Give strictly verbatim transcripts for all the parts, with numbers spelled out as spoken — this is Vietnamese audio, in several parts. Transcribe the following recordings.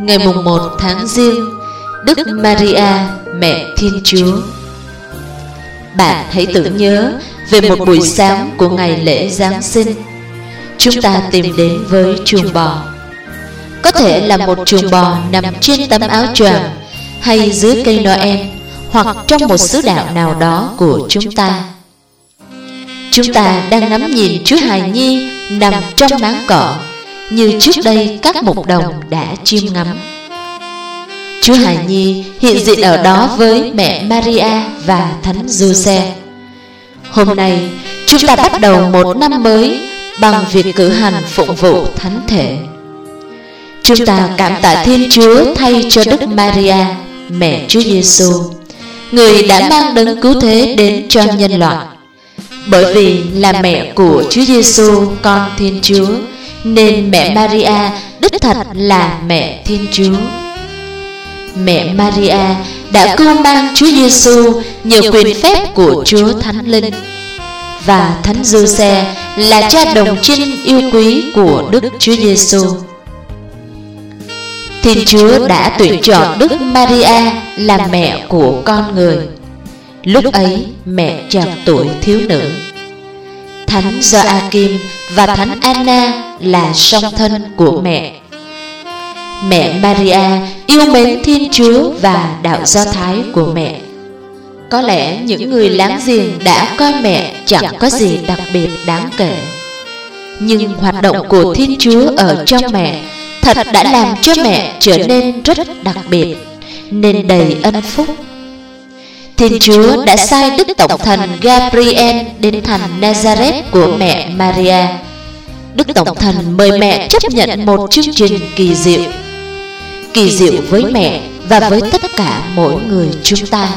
ngày mùng một tháng Giêng, Đức Maria, Mẹ Thiên Chúa. Bạn hãy tưởng nhớ về một buổi sáng của ngày lễ Giáng sinh. Chúng ta tìm đến với chuồng bò. Có thể là một chuồng bò nằm trên tấm áo choàng, hay dưới cây Noel, hoặc trong một xứ đạo nào đó của chúng ta. Chúng ta đang ngắm nhìn Chúa hài nhi nằm trong máng cỏ, như trước đây các mục đồng đã chiêm ngắm. Chúa hài nhi hiện diện ở đó với mẹ Maria và Thánh Giuse. Hôm nay chúng ta bắt đầu một năm mới bằng việc cử hành phụng vụ thánh thể. Chúng ta cảm tạ Thiên Chúa thay cho Đức Maria, mẹ Chúa Giêsu, người đã mang đấng cứu thế đến cho nhân loại. Bởi vì là mẹ của Chúa Giêsu, con Thiên Chúa, nên mẹ Maria đích thật là mẹ Thiên Chúa. Mẹ Maria đã cưu mang Chúa Giêsu nhờ quyền phép của Chúa Thánh Linh, và Thánh Giuse là cha đồng trinh yêu quý của Đức Chúa Giêsu. Thiên Chúa đã tuyển chọn Đức Maria làm mẹ của con người. Lúc ấy mẹ trạc tuổi thiếu nữ. Thánh Gioakim và Thánh Anna là song thân của mẹ. Mẹ Maria yêu mến Thiên Chúa và đạo Do Thái của mẹ. Có lẽ những người láng giềng đã coi mẹ chẳng có gì đặc biệt đáng kể, nhưng hoạt động của Thiên Chúa ở trong mẹ thật đã làm cho mẹ trở nên rất đặc biệt, nên đầy ân phúc. Thiên Chúa đã sai Đức Tổng Thần Gabriel đến thành Nazareth của mẹ Maria. Đức Tổng Thần mời mẹ chấp nhận một chương trình kỳ diệu, kỳ diệu với mẹ và với tất cả mỗi người chúng ta.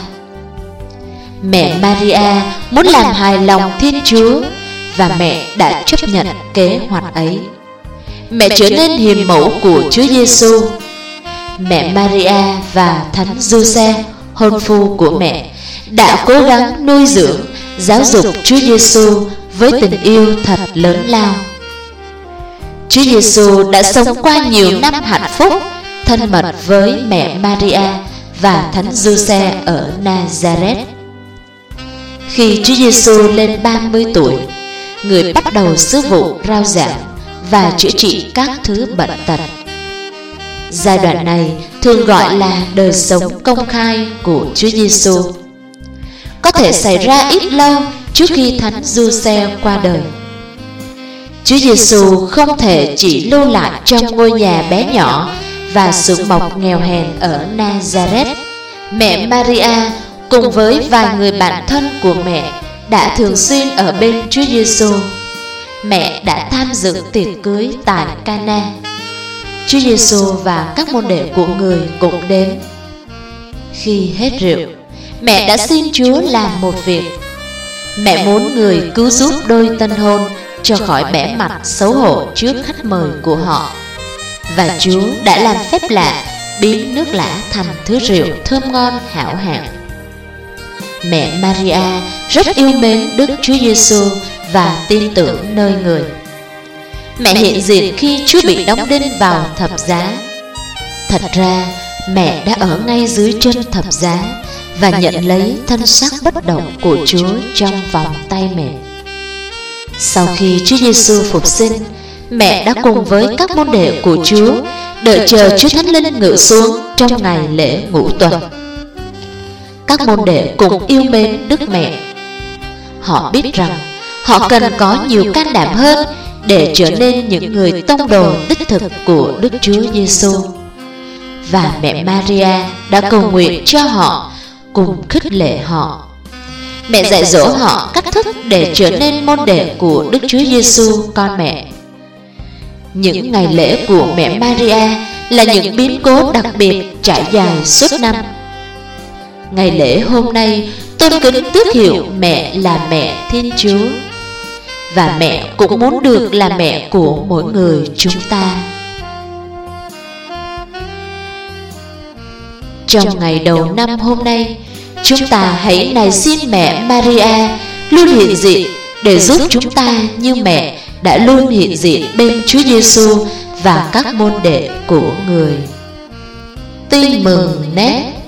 Mẹ Maria muốn làm hài lòng Thiên Chúa, và mẹ đã chấp nhận kế hoạch ấy. Mẹ trở nên hiền mẫu của Chúa Giêsu. Mẹ Maria và Thánh Giuse, hôn phu của mẹ, đã cố gắng nuôi dưỡng, giáo dục Chúa Giêsu với tình yêu thật lớn lao. Chúa Giêsu đã sống qua nhiều năm hạnh phúc, thân mật với mẹ Maria và Thánh Giuse ở Nazareth. Khi Chúa Giêsu lên ba mươi tuổi, người bắt đầu sứ vụ rao giảng và chữa trị các thứ bệnh tật. Giai đoạn này thường gọi là đời sống công khai của Chúa Giêsu. Có thể xảy ra ít lâu trước khi Thánh Giuse qua đời. Chúa Giêsu không thể chỉ lưu lại trong ngôi nhà bé nhỏ và xưởng mộc nghèo hèn ở Nazareth. Mẹ Maria cùng với vài người bạn thân của mẹ đã thường xuyên ở bên Chúa Giêsu. Mẹ đã tham dự tiệc cưới tại Cana. Chúa Giêsu và các môn đệ của người cũng đến. Khi hết rượu, mẹ đã xin Chúa làm một việc. Mẹ muốn người cứu giúp đôi tân hôn cho khỏi bẽ mặt xấu hổ trước khách mời của họ. Và Chúa đã làm phép lạ biến nước lã thành thứ rượu thơm ngon hảo hạng. Mẹ Maria rất yêu mến Đức Chúa Giêsu và tin tưởng nơi người. Mẹ hiện diện khi Chúa bị đóng đinh vào thập giá. Thật ra mẹ đã ở ngay dưới chân thập giá và nhận lấy thân xác bất động của Chúa trong vòng tay mẹ. Sau khi Chúa Giêsu phục sinh, mẹ đã cùng với các môn đệ của Chúa đợi chờ Chúa Thánh Linh ngự xuống trong ngày lễ Ngũ Tuần. Các môn đệ cùng yêu mến Đức Mẹ. Họ biết rằng họ cần có nhiều can đảm hơn để trở nên những người tông đồ đích thực của Đức Chúa Giêsu. Và mẹ Maria đã cầu nguyện cho họ, cùng khích lệ họ. Mẹ dạy dỗ họ cách thức để trở nên môn đệ của Đức Chúa Giêsu, con mẹ. Những ngày lễ của mẹ Maria là những biến cố đặc biệt trải dài suốt năm. Ngày lễ hôm nay tôn kính tước hiệu mẹ là mẹ Thiên Chúa, và mẹ cũng muốn được là mẹ của mỗi người chúng ta. Trong ngày đầu năm hôm nay, chúng ta hãy nài xin mẹ Maria luôn hiện diện để giúp chúng ta như mẹ đã luôn hiện diện bên Chúa Giêsu và các môn đệ của người. tin mừng nét.